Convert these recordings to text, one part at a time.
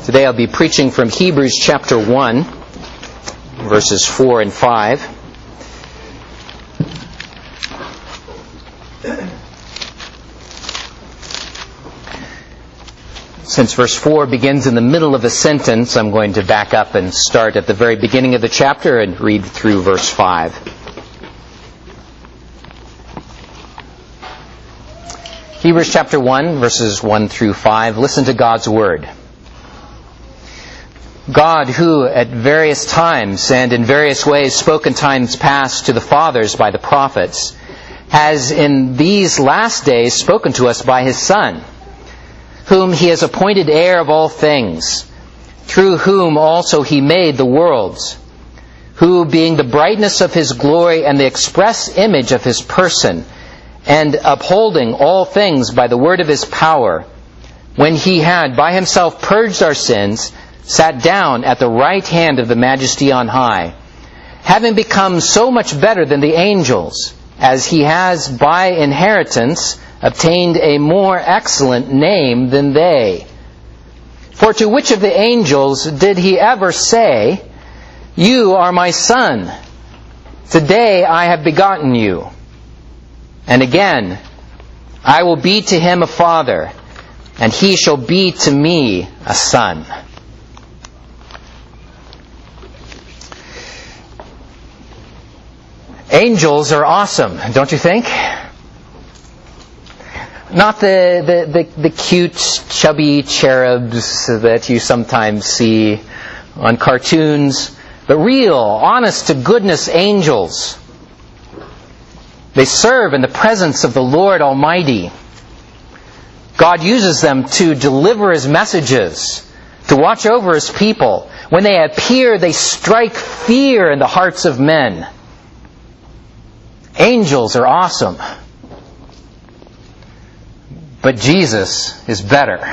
Today I'll be preaching from Hebrews chapter 1, verses 4 and 5. Since verse 4 begins in the middle of a sentence, I'm going to back up and start at the very beginning of the chapter and read through verse 5. Hebrews chapter 1, verses 1 through 5. Listen to God's word. God, who at various times and in various ways spoke in times past to the fathers by the prophets, has in these last days spoken to us by His Son, whom He has appointed heir of all things, through whom also He made the worlds, who, being the brightness of His glory and the express image of His person, and upholding all things by the word of His power, when He had by Himself purged our sins, sat down at the right hand of the Majesty on high, having become so much better than the angels, as He has by inheritance obtained a more excellent name than they. For to which of the angels did He ever say, "You are my Son, today I have begotten you"? And again, "I will be to him a father, and he shall be to me a son"? Angels are awesome, don't you think? Not the cute, chubby cherubs that you sometimes see on cartoons, but real, honest-to-goodness angels. They serve in the presence of the Lord Almighty. God uses them to deliver His messages, to watch over His people. When they appear, they strike fear in the hearts of men. Angels are awesome. But Jesus is better.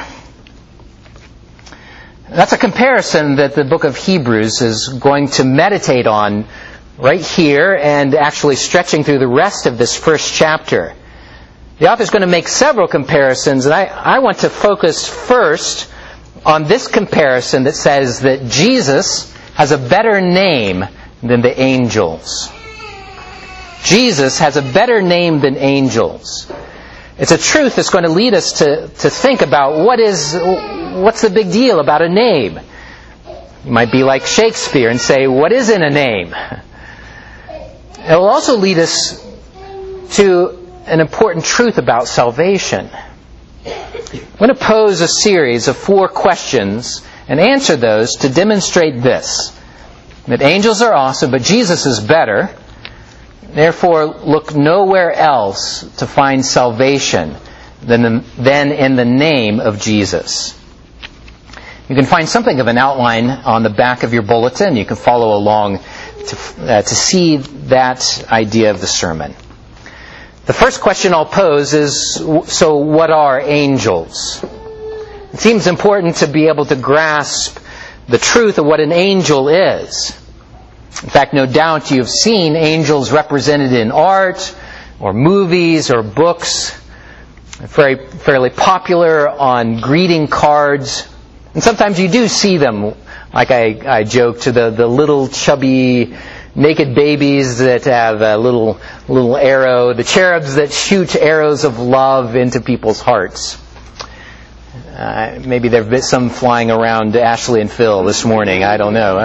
That's a comparison that the book of Hebrews is going to meditate on right here and actually stretching through the rest of this first chapter. The author's going to make several comparisons, and I want to focus first on this comparison that says that Jesus has a better name than the angels. Jesus has a better name than angels. It's a truth that's going to lead us to think about what's the big deal about a name. You might be like Shakespeare and say, what isn't a name? It will also lead us to an important truth about salvation. I'm going to pose a series of 4 questions and answer those to demonstrate this: that angels are awesome, but Jesus is better. Therefore, look nowhere else to find salvation than in the name of Jesus. You can find something of an outline on the back of your bulletin. You can follow along to see that idea of the sermon. The first question I'll pose is, so what are angels? It seems important to be able to grasp the truth of what an angel is. In fact, no doubt you've seen angels represented in art or movies or books. Fairly popular on greeting cards. And sometimes you do see them, like I joke, to the little chubby naked babies that have a little arrow, the cherubs that shoot arrows of love into people's hearts. Maybe there have been some flying around Ashley and Phil this morning. I don't know.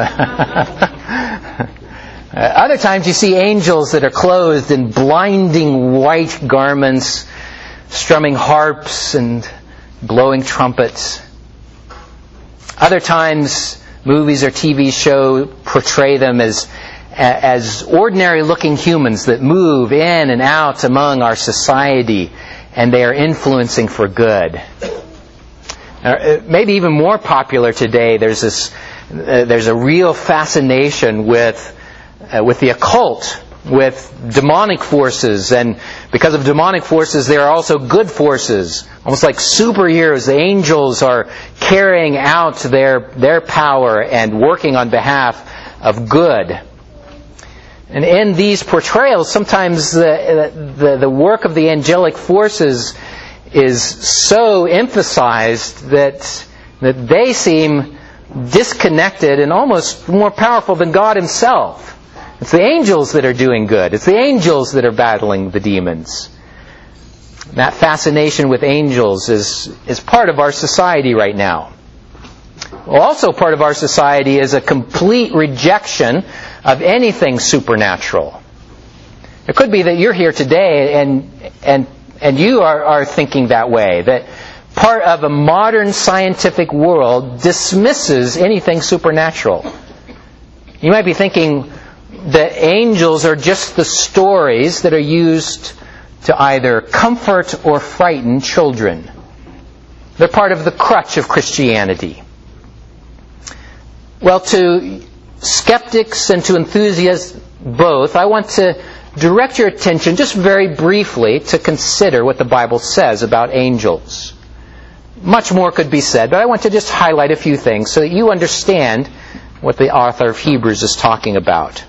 Other times you see angels that are clothed in blinding white garments, strumming harps and blowing trumpets. Other times, movies or TV shows portray them as ordinary-looking humans that move in and out among our society, and they are influencing for good. Maybe even more popular today, there's a real fascination with the occult, with demonic forces, and because of demonic forces, there are also good forces, almost like superheroes. The angels are carrying out their power and working on behalf of good. And in these portrayals, sometimes the work of the angelic forces is so emphasized that they seem disconnected and almost more powerful than God Himself. It's the angels that are doing good. It's the angels that are battling the demons. That fascination with angels is part of our society right now. Also part of our society is a complete rejection of anything supernatural. It could be that you're here today and you are thinking that way, that part of a modern scientific world dismisses anything supernatural. You might be thinking that angels are just the stories that are used to either comfort or frighten children. They're part of the crutch of Christianity. Well, to skeptics and to enthusiasts both, I want to direct your attention just very briefly to consider what the Bible says about angels. Much more could be said, but I want to just highlight a few things so that you understand what the author of Hebrews is talking about.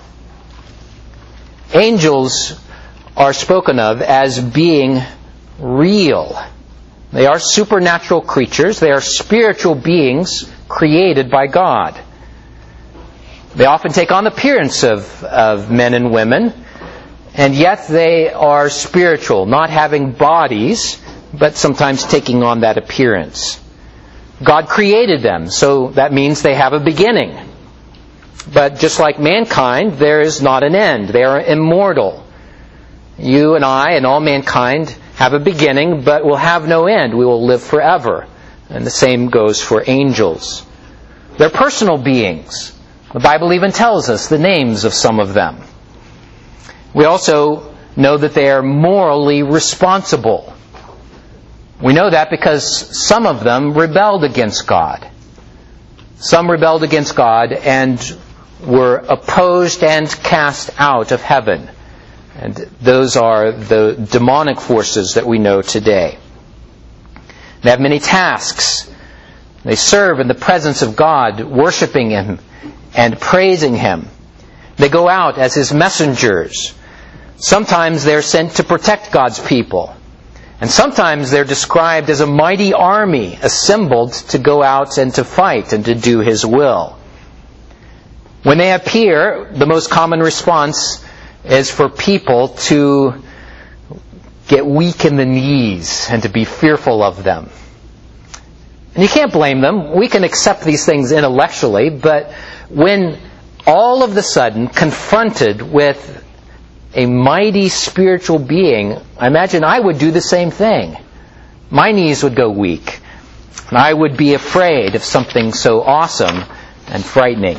Angels are spoken of as being real. They are supernatural creatures. They are spiritual beings created by God. They often take on the appearance of men and women, and yet they are spiritual, not having bodies, but sometimes taking on that appearance. God created them, so that means they have a beginning. But just like mankind, there is not an end. They are immortal. You and I and all mankind have a beginning, but will have no end. We will live forever. And the same goes for angels. They're personal beings. The Bible even tells us the names of some of them. We also know that they are morally responsible. We know that because some of them rebelled against God. Some rebelled against God and were opposed and cast out of heaven. And those are the demonic forces that we know today. They have many tasks. They serve in the presence of God, worshiping Him and praising Him. They go out as His messengers. Sometimes they're sent to protect God's people. And sometimes they're described as a mighty army assembled to go out and to fight and to do His will. When they appear, the most common response is for people to get weak in the knees and to be fearful of them. And you can't blame them. We can accept these things intellectually, but when all of a sudden confronted with a mighty spiritual being, I imagine I would do the same thing. My knees would go weak. And I would be afraid of something so awesome and frightening.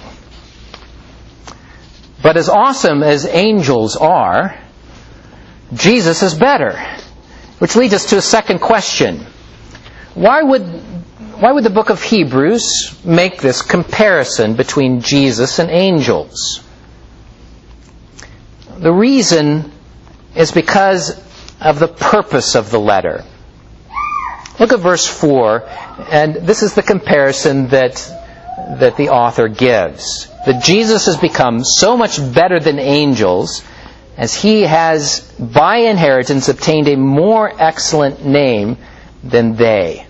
But as awesome as angels are, Jesus is better. Which leads us to a second question. Why would the book of Hebrews make this comparison between Jesus and angels? The reason is because of the purpose of the letter. Look at verse 4, and this is the comparison that the author gives. That Jesus has become so much better than angels as He has, by inheritance, obtained a more excellent name than they.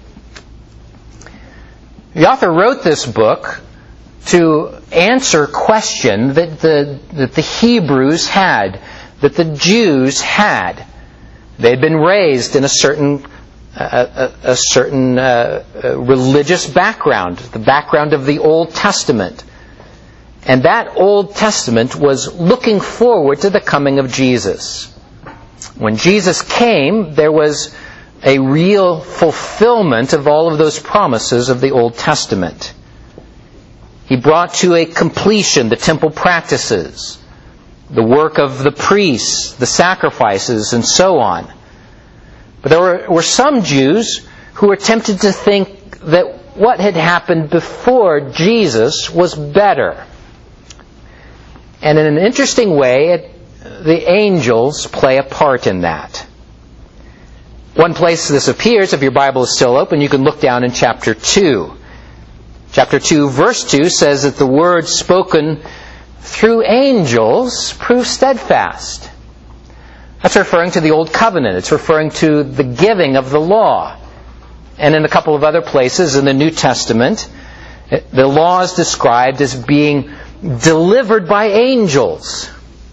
The author wrote this book to answer a question that the Hebrews had, that the Jews had. They had been raised in a certain religious background, the background of the Old Testament. And that Old Testament was looking forward to the coming of Jesus. When Jesus came, there was a real fulfillment of all of those promises of the Old Testament. He brought to a completion the temple practices, the work of the priests, the sacrifices, and so on. But there were some Jews who were tempted to think that what had happened before Jesus was better. And in an interesting way, the angels play a part in that. One place this appears, if your Bible is still open, you can look down in chapter 2. Chapter 2, verse 2 says that the words spoken through angels prove steadfast. That's referring to the Old Covenant. It's referring to the giving of the law. And in a couple of other places in the New Testament, The law is described as being delivered by angels.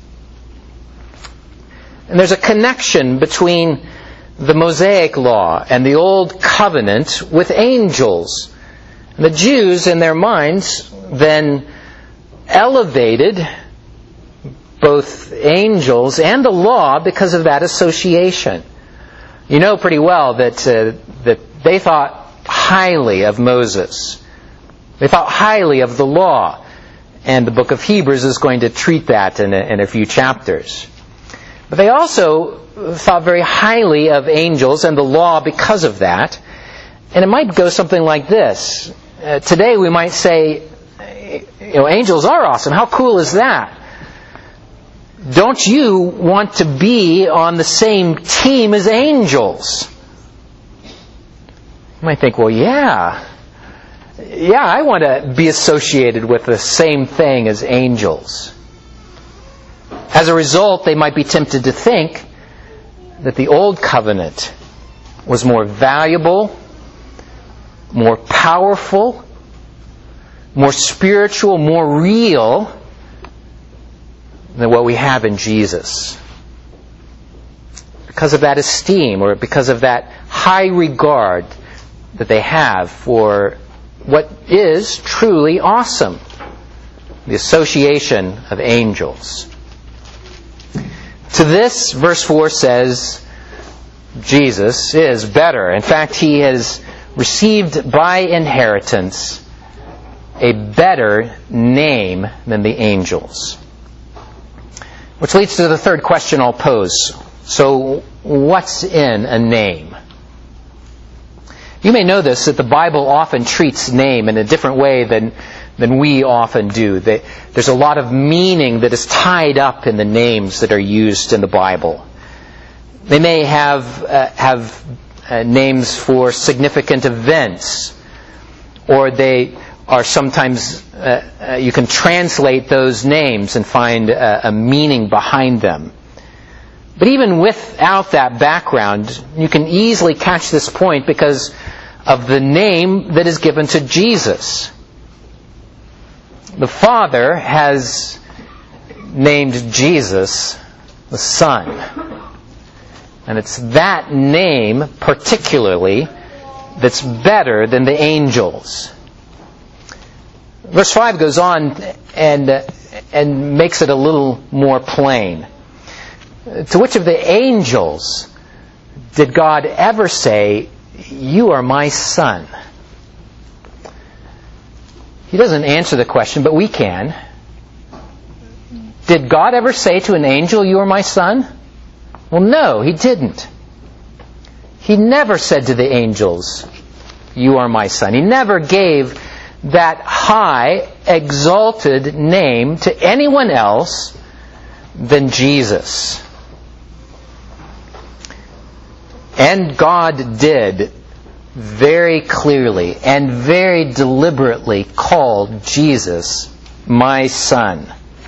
And there's a connection between the Mosaic law and the Old Covenant with angels. And the Jews, in their minds, then elevated both angels and the law because of that association. You know pretty well that they thought highly of Moses. They thought highly of the law. And the book of Hebrews is going to treat that in a few chapters. But they also thought very highly of angels and the law because of that. And it might go something like this. Today we might say, angels are awesome. How cool is that? Don't you want to be on the same team as angels? You might think, well, yeah, I want to be associated with the same thing as angels. As a result, they might be tempted to think that the Old Covenant was more valuable, more powerful, more spiritual, more real than what we have in Jesus. Because of that esteem, or because of that high regard that they have for what is truly awesome, the association of angels. To this, verse 4 says, Jesus is better. In fact, He has received by inheritance a better name than the angels. Which leads to the third question I'll pose. So, what's in a name? You may know this, that the Bible often treats name in a different way than we often do. There's a lot of meaning that is tied up in the names that are used in the Bible. They may have names for significant events, or they are sometimes, you can translate those names and find a meaning behind them. But even without that background, you can easily catch this point because of the name that is given to Jesus. The Father has named Jesus the Son. And it's that name particularly that's better than the angels. Verse 5 goes on and makes it a little more plain. To which of the angels did God ever say, "You are my son"? He doesn't answer the question, but we can. Did God ever say to an angel, "You are my son"? Well, no, He didn't. He never said to the angels, "You are my son." He never gave that high, exalted name to anyone else than Jesus. And God did very clearly and very deliberately call Jesus my son.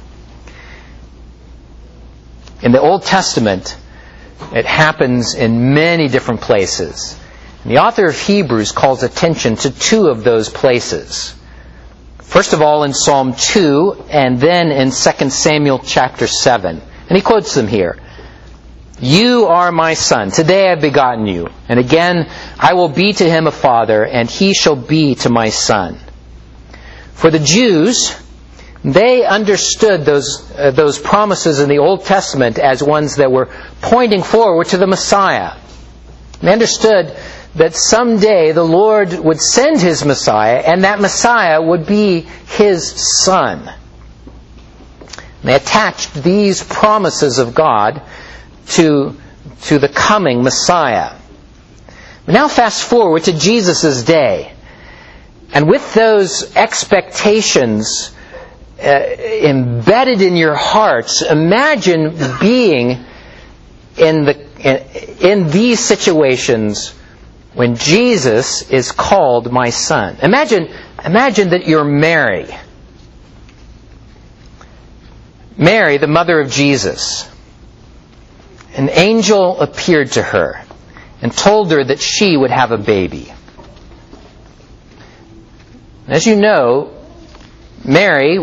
In the Old Testament, it happens in many different places. And the author of Hebrews calls attention to two of those places. First of all in Psalm 2, and then in 2 Samuel chapter 7. And he quotes them here. "You are my son. Today I have begotten you. And again, I will be to him a father, and he shall be to my son." For the Jews, they understood those promises in the Old Testament as ones that were pointing forward to the Messiah. They understood that someday the Lord would send His Messiah, and that Messiah would be His Son. They attached these promises of God to the coming Messiah. Now fast forward to Jesus' day. And with those expectations embedded in your hearts, imagine being in these situations when Jesus is called my son. Imagine that you're Mary. Mary, the mother of Jesus. An angel appeared to her and told her that she would have a baby. As you know, Mary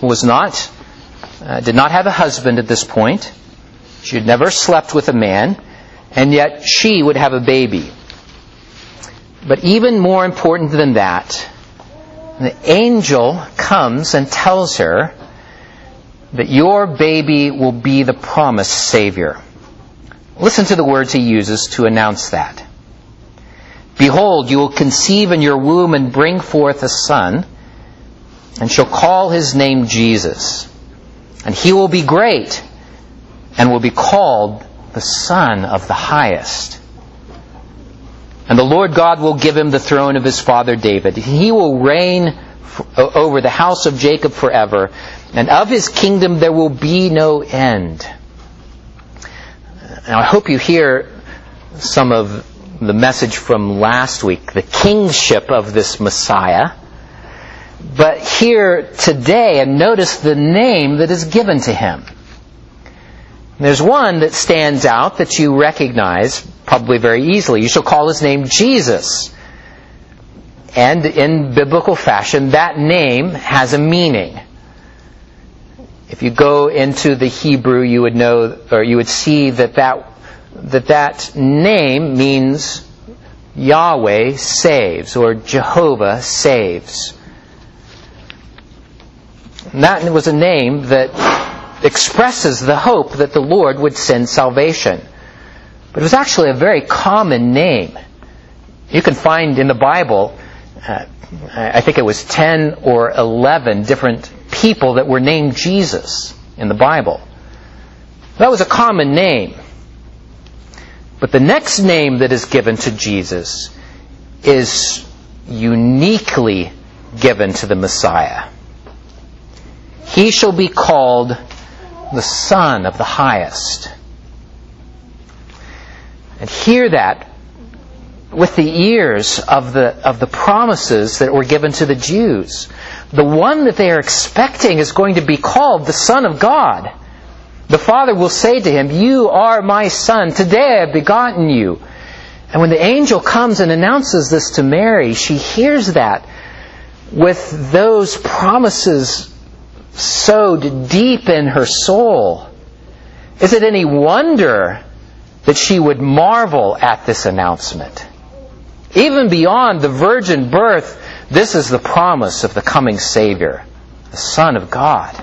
did not have a husband at this point. She had never slept with a man, and yet she would have a baby. But even more important than that, the angel comes and tells her that your baby will be the promised Savior. Listen to the words he uses to announce that. Behold, you will conceive in your womb and bring forth a son, and shall call his name Jesus. And he will be great, and will be called the Son of the Highest. And the Lord God will give him the throne of his father David. He will reign over the house of Jacob forever, and of his kingdom there will be no end. Now I hope you hear some of the message from last week, the kingship of this Messiah. But here today, and notice the name that is given to him. There's one that stands out that you recognize probably very easily. You shall call his name Jesus. And in biblical fashion, that name has a meaning. If you go into the Hebrew, you would know, or you would see that name means Yahweh saves, or Jehovah saves. And that was a name that expresses the hope that the Lord would send salvation. But it was actually a very common name. You can find in the Bible, I think it was 10 or 11 different people that were named Jesus in the Bible. That was a common name. But the next name that is given to Jesus is uniquely given to the Messiah. He shall be called the Son of the Highest. And hear that with the ears of the promises that were given to the Jews. The one that they are expecting is going to be called the Son of God. The Father will say to him, "You are my Son. Today I have begotten you." And when the angel comes and announces this to Mary, she hears that with those promises sowed deep in her soul. Is it any wonder that she would marvel at this announcement? Even beyond the virgin birth, this is the promise of the coming Savior, the Son of God.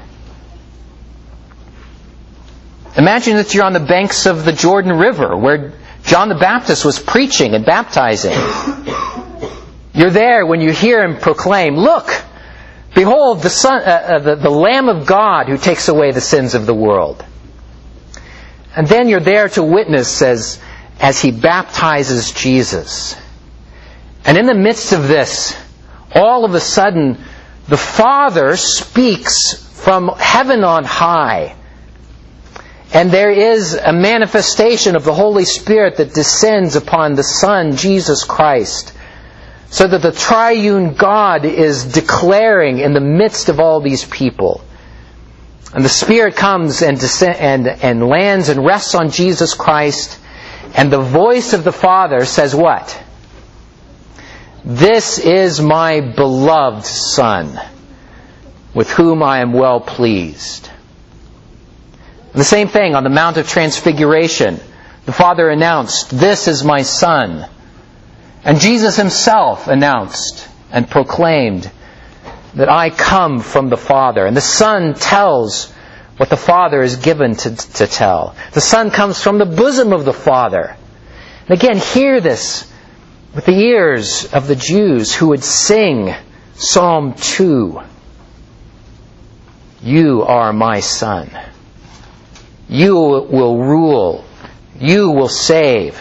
Imagine that you're on the banks of the Jordan River where John the Baptist was preaching and baptizing. You're there when you hear him proclaim, "Look, behold, the Lamb of God who takes away the sins of the world." And then you're there to witness as he baptizes Jesus. And in the midst of this, all of a sudden, the Father speaks from heaven on high. And there is a manifestation of the Holy Spirit that descends upon the Son, Jesus Christ, so that the triune God is declaring in the midst of all these people. And the Spirit comes and lands and rests on Jesus Christ, and the voice of the Father says what? "This is my beloved Son, with whom I am well pleased." And the same thing on the Mount of Transfiguration. The Father announced, "This is my Son." And Jesus himself announced and proclaimed that I come from the Father. And the Son tells what the Father is given to tell. The Son comes from the bosom of the Father. And again, hear this with the ears of the Jews who would sing Psalm 2. "You are my Son. You will rule. You will save."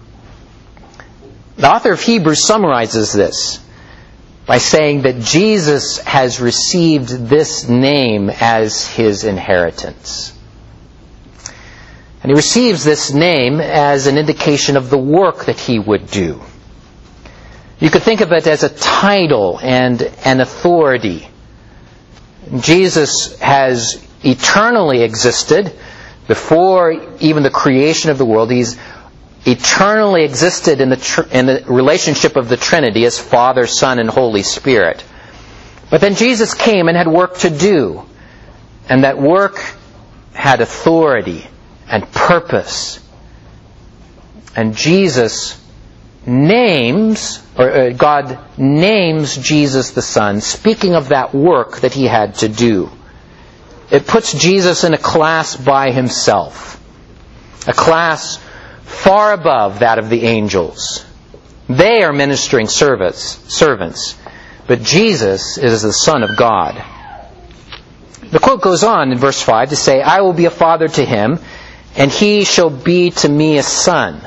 The author of Hebrews summarizes this by saying that Jesus has received this name as his inheritance. And he receives this name as an indication of the work that he would do. You could think of it as a title and an authority. Jesus has eternally existed before even the creation of the world. He's eternally existed in the relationship of the Trinity as Father, Son, and Holy Spirit. But then Jesus came and had work to do. And that work had authority and purpose. And Jesus names, or God names Jesus the Son, speaking of that work that he had to do. It puts Jesus in a class by himself. A class far above that of the angels. They are ministering servants. But Jesus is the Son of God. The quote goes on in verse 5 to say, I will be a father to him, and he shall be to me a son.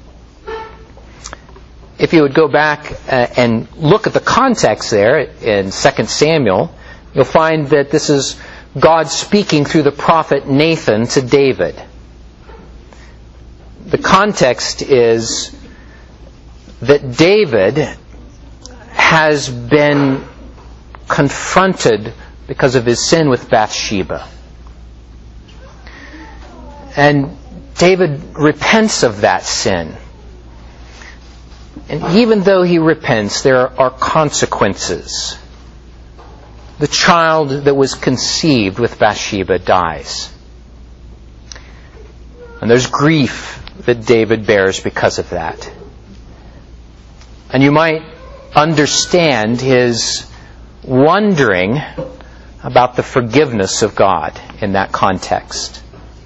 If you would go back and look at the context there in 2 Samuel, you'll find that this is God speaking through the prophet Nathan to David. The context is that David has been confronted because of his sin with Bathsheba. And David repents of that sin. And even though he repents, there are consequences. The child that was conceived with Bathsheba dies. And there's grief that David bears because of that. And you might understand his wondering about the forgiveness of God in that context.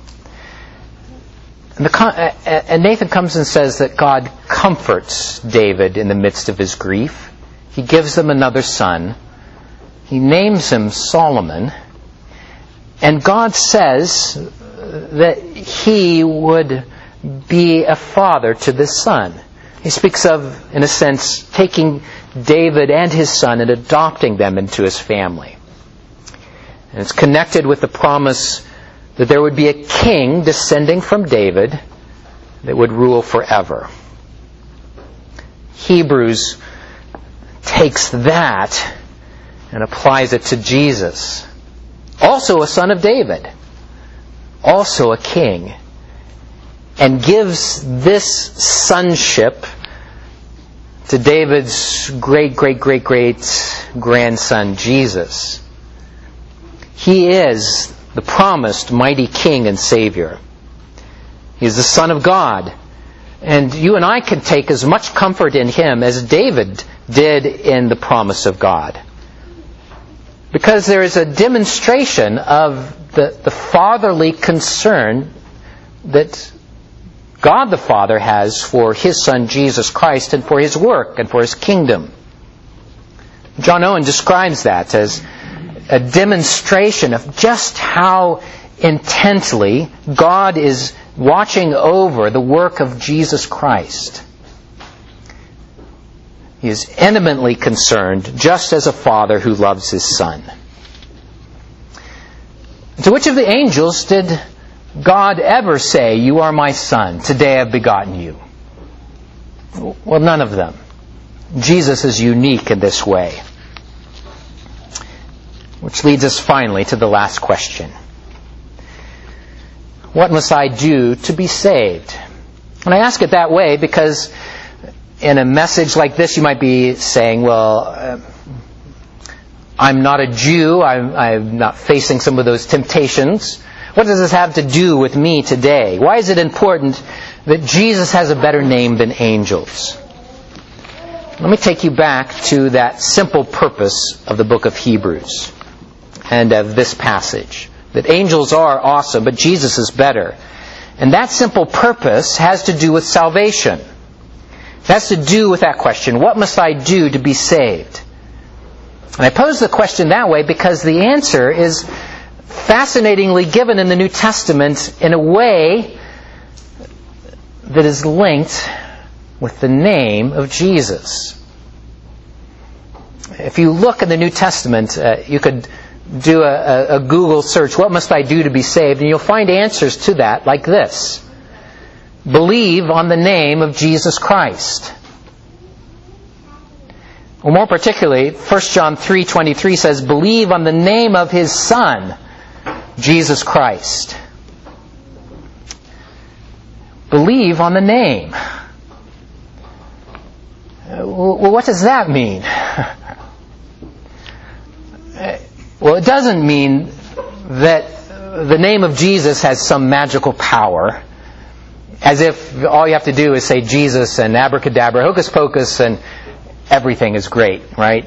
And Nathan comes and says that God comforts David in the midst of his grief. He gives them another son. He names him Solomon. And God says that he would be a father to this son. He speaks of, in a sense, taking David and his son and adopting them into his family. And it's connected with the promise that there would be a king descending from David that would rule forever. Hebrews takes that and applies it to Jesus. Also a son of David. Also a king. And gives this sonship to David's great-great-great-great-grandson, Jesus. He is the promised mighty King and Savior. He is the Son of God. And you and I can take as much comfort in him as David did in the promise of God. Because there is a demonstration of the fatherly concern that God the Father has for his Son Jesus Christ and for his work and for his kingdom. John Owen describes that as a demonstration of just how intently God is watching over the work of Jesus Christ. He is intimately concerned, just as a father who loves his son. To which of the angels did God ever say, "You are my son, today I've begotten you"? Well, none of them. Jesus is unique in this way. Which leads us finally to the last question. What must I do to be saved? And I ask it that way because in a message like this you might be saying, well, I'm not a Jew, I'm not facing some of those temptations. What does this have to do with me today? Why is it important that Jesus has a better name than angels? Let me take you back to that simple purpose of the book of Hebrews and of this passage. That angels are awesome, but Jesus is better. And that simple purpose has to do with salvation. It has to do with that question, what must I do to be saved? And I pose the question that way because the answer is fascinatingly given in the New Testament in a way that is linked with the name of Jesus. If you look in the New Testament, you could do a Google search, what must I do to be saved? And you'll find answers to that like this. Believe on the name of Jesus Christ. Well, more particularly, 1 John 3:23 says, believe on the name of His Son, Jesus Christ. Believe on the name. Well, what does that mean? it doesn't mean that the name of Jesus has some magical power, as if all you have to do is say Jesus and abracadabra, hocus pocus, and everything is great, right?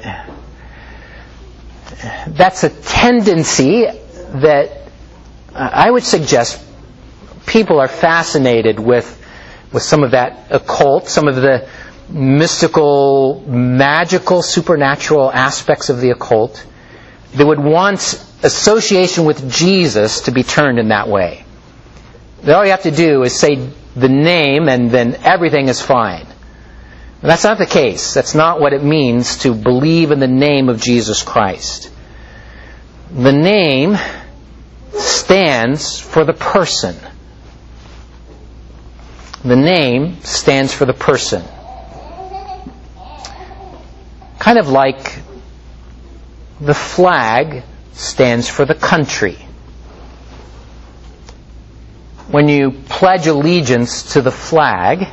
That's a tendency that I would suggest people are fascinated with some of that occult, some of the mystical, magical, supernatural aspects of the occult. They would want association with Jesus to be turned in that way. That all you have to do is say the name and then everything is fine. And that's not the case. That's not what it means to believe in the name of Jesus Christ. The name stands for the person. The name stands for the person. Kind of like the flag stands for the country. When you pledge allegiance to the flag,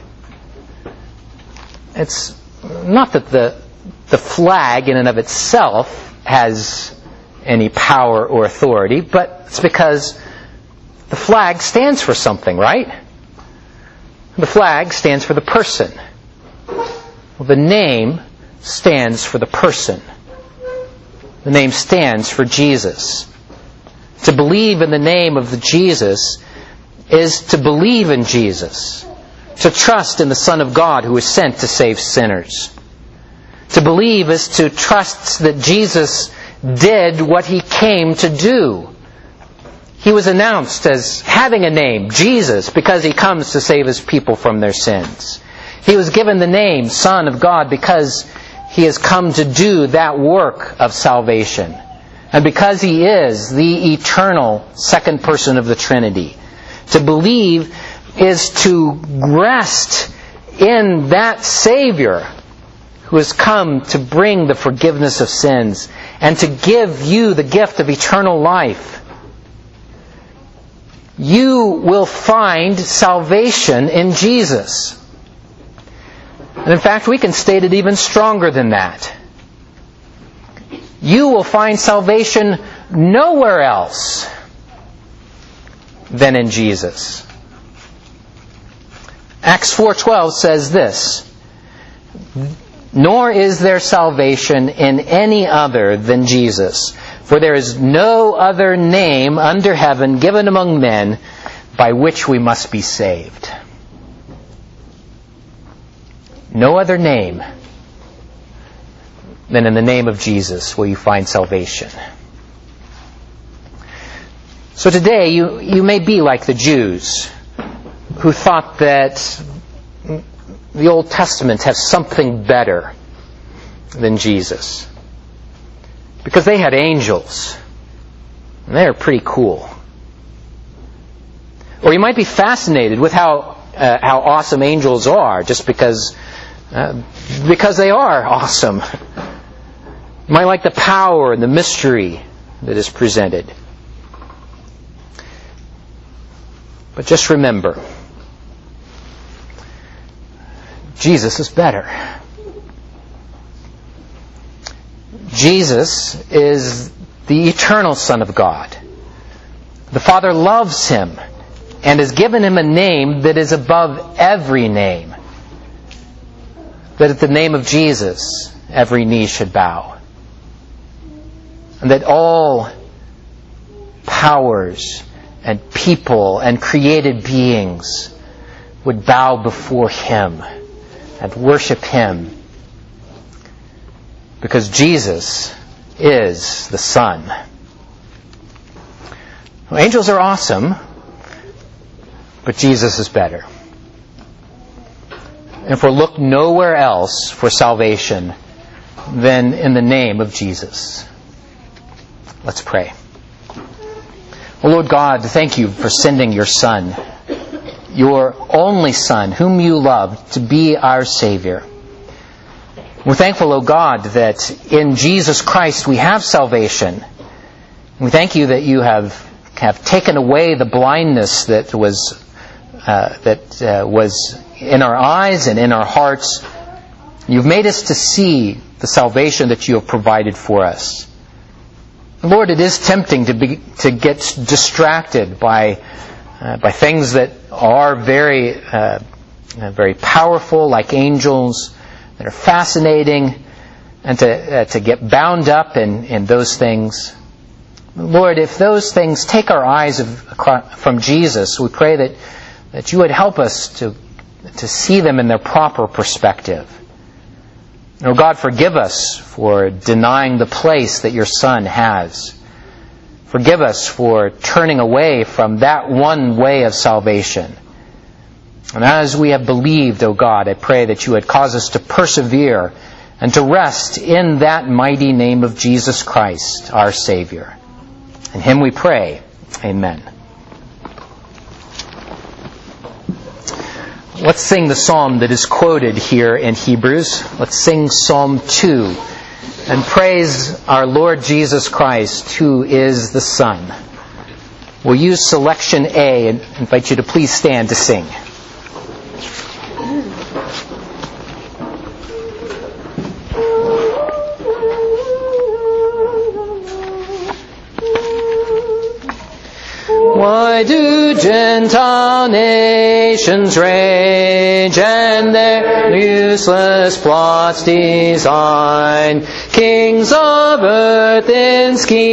it's not that the flag in and of itself has any power or authority, but it's because the flag stands for something, right? The flag stands for the person. Well, the name stands for the person. The name stands for Jesus. To believe in the name of Jesus is to believe in Jesus. To trust in the Son of God who was sent to save sinners. To believe is to trust that Jesus did what He came to do. He was announced as having a name, Jesus, because He comes to save His people from their sins. He was given the name Son of God because He has come to do that work of salvation. And because He is the eternal second person of the Trinity. To believe is to rest in that Savior who has come to bring the forgiveness of sins and to give you the gift of eternal life. You will find salvation in Jesus. And in fact, we can state it even stronger than that. You will find salvation nowhere else than in Jesus. Acts 4:12 says this, "Nor is there salvation in any other than Jesus. For there is no other name under heaven given among men by which we must be saved." No other name than in the name of Jesus will you find salvation. So today you may be like the Jews who thought that the Old Testament has something better than Jesus. Because they had angels. And they are pretty cool. Or you might be fascinated with how awesome angels are, just because they are awesome. You might like the power and the mystery that is presented. But just remember, Jesus is better. Jesus is the eternal Son of God. The Father loves Him and has given Him a name that is above every name. That at the name of Jesus, every knee should bow. And that all powers and people and created beings would bow before Him and worship Him. Because Jesus is the Son. Well, angels are awesome, but Jesus is better. And if we look nowhere else for salvation than in the name of Jesus. Let's pray. Oh Lord God, thank You for sending Your Son, Your only Son, whom You loved, to be our Savior. We're thankful, O God, that in Jesus Christ we have salvation. We thank You that You have taken away the blindness that was in our eyes and in our hearts. You've made us to see the salvation that You have provided for us. Lord, it is tempting to get distracted by things that are very powerful, like angels, that are fascinating, and to get bound up in those things. Lord, if those things take our eyes from Jesus, we pray that you would help us to see them in their proper perspective. Oh God, forgive us for denying the place that your Son has. Forgive us for turning away from that one way of salvation. And as we have believed, O God, I pray that you would cause us to persevere and to rest in that mighty name of Jesus Christ, our Savior. In Him we pray. Amen. Let's sing the psalm that is quoted here in Hebrews. Let's sing Psalm 2 and praise our Lord Jesus Christ, who is the Son. We'll use selection A and invite you to please stand to sing. Why do Gentile nations rage and their useless plots design? Kings of earth in scheme